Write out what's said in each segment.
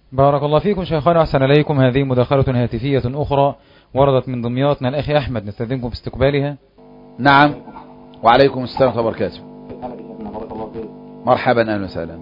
بارك الله فيكم شيخنا وأحسن إليكم. هذه مداخلة هاتفية أخرى وردت من دمياط من الأخ أحمد، نستأذنكم في استقبالها. نعم. وعليكم السلام ورحمة الله وبركاته. مرحبا، أهلا وسهلا.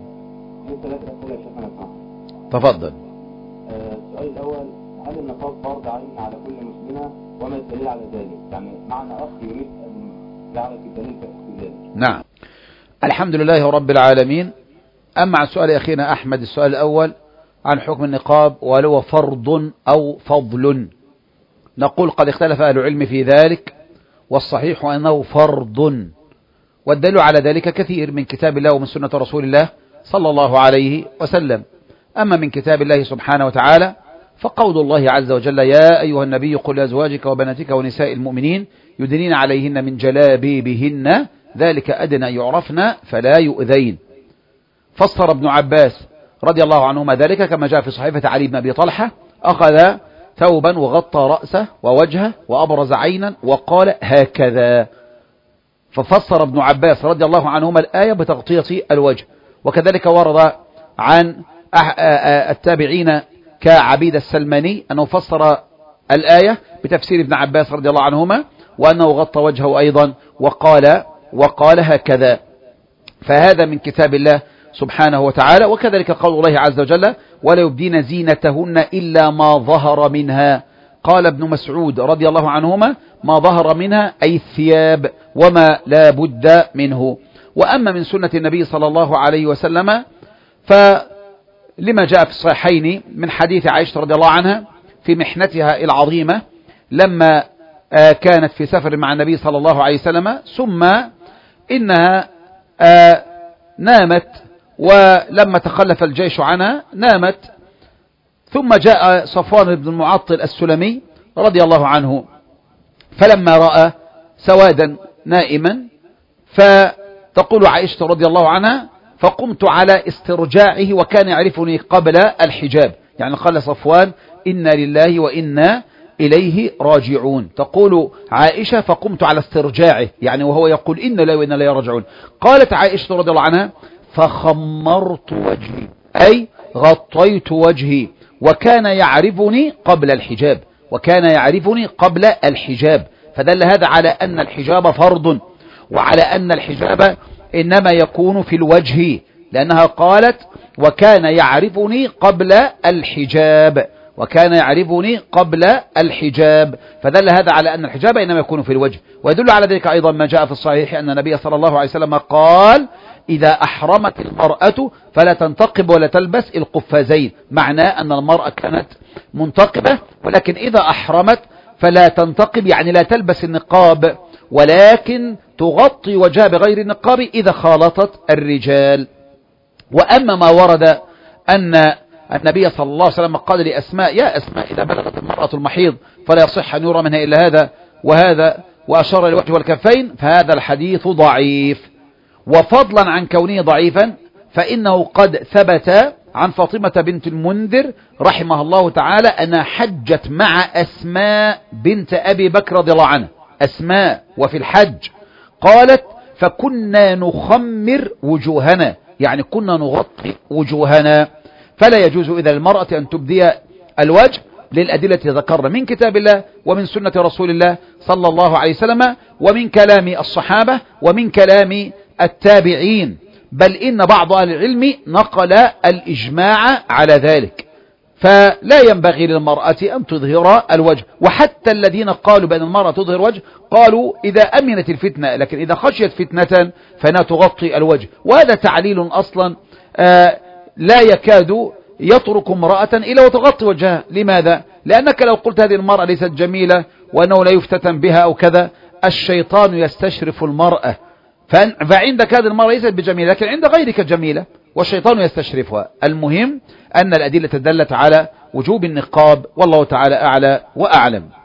تفضل. السؤال الأول: هل النقاب فرض عين على كل مسلمة؟ وما الدليل على ذلك؟ يعني معنى أخ يريد أن يعرف الدليل في ذلك. نعم، الحمد لله رب العالمين. أما عن سؤال أخينا أحمد، السؤال الأول عن حكم النقاب وهل هو فرض أو فضل، نقول قد اختلف أهل العلم في ذلك، والصحيح أنه فرض، والدليل على ذلك كثير من كتاب الله ومن سنة رسول الله صلى الله عليه وسلم. أما من كتاب الله سبحانه وتعالى فقول الله عز وجل: يا أيها النبي قل لأزواجك وبناتك ونساء المؤمنين يدنين عليهن من جلابيبهن ذلك أدنى يعرفن فلا يؤذين. فسر ابن عباس رضي الله عنهما ذلك كما جاء في صحيفة علي بن أبي طلحة: أخذ ثوبا وغطى رأسه ووجهه وأبرز عينا وقال هكذا. ففسر ابن عباس رضي الله عنهما الآية بتغطية الوجه. وكذلك ورد عن التابعين كعبيد السلماني أنه فسر الآية بتفسير ابن عباس رضي الله عنهما وأنه غطى وجهه أيضا وقال هكذا. فهذا من كتاب الله سبحانه وتعالى. وكذلك قول الله عز وجل: ولا يبدين زينتهن إلا ما ظهر منها. قال ابن مسعود رضي الله عنهما: ما ظهر منها أي الثياب وما لا بد منه. وأما من سنة النبي صلى الله عليه وسلم فلما جاء في الصحيحين من حديث عائشة رضي الله عنها في محنتها العظيمة لما كانت في سفر مع النبي صلى الله عليه وسلم، ثم إنها نامت، ولما تخلف الجيش عنها نامت، ثم جاء صفوان بن المعطل السلمي رضي الله عنه فلما رأى سوادا نائما فتقول عائشة رضي الله عنها: فقمت على استرجاعه وكان يعرفني قبل الحجاب. يعني قال صفوان: إنا لله وإنا إليه راجعون. تقول عائشة: فقمت على استرجاعه، يعني وهو يقول إنا لله وإنا إليه راجعون. قالت عائشة رضي الله عنها: فخمرت وجهي أي غطيت وجهي، وكان يعرفني قبل الحجاب. فدل هذا على أن الحجاب فرض، وعلى أن الحجاب إنما يكون في الوجه، لأنها قالت: وكان يعرفني قبل الحجاب فدل هذا على أن الحجاب إنما يكون في الوجه. ويدل على ذلك أيضا ما جاء في الصحيح أن النبي صلى الله عليه وسلم قال: إذا أحرمت المرأة فلا تنتقب ولا تلبس القفازين. معناه أن المرأة كانت منتقبة، ولكن إذا أحرمت فلا تنتقب، يعني لا تلبس النقاب، ولكن تغطي وجهها بغير النقاب إذا خالطت الرجال. وأما ما ورد أن النبي صلى الله عليه وسلم قال لأسماء: يا أسماء، إذا بلغت المرأة المحيض فلا يصح أن يرى منها إلا هذا وهذا، وأشار الوجه والكفين، فهذا الحديث ضعيف. وفضلا عن كونه ضعيفا فإنه قد ثبت عن فاطمة بنت المنذر رحمه الله تعالى أنها حجت مع أسماء بنت أبي بكر رضي الله عنها، أسماء، وفي الحج قالت: فكنا نخمر وجوهنا، يعني كنا نغطي وجوهنا. فلا يجوز إذا المرأة أن تبدي الوجه للأدلة ذكرنا من كتاب الله ومن سنة رسول الله صلى الله عليه وسلم ومن كلام الصحابة ومن كلام التابعين، بل إن بعض أهل العلم نقل الإجماع على ذلك. فلا ينبغي للمرأة أن تظهر الوجه. وحتى الذين قالوا بأن المرأة تظهر وجه قالوا إذا أمنت الفتنة، لكن إذا خشيت فتنة فإنها تغطي الوجه. وهذا تعليل أصلا لا يكاد يترك امرأة إلا وتغطي وجهها. لماذا؟ لأنك لو قلت هذه المرأة ليست جميلة وأنه لا يفتتن بها أو كذا، الشيطان يستشرف المرأة، فعندك هذه المرأة ليست بجميلة لكن عند غيرك جميلة والشيطان يستشرفها. المهم أن الأدلة دلت على وجوب النقاب، والله تعالى أعلى وأعلم.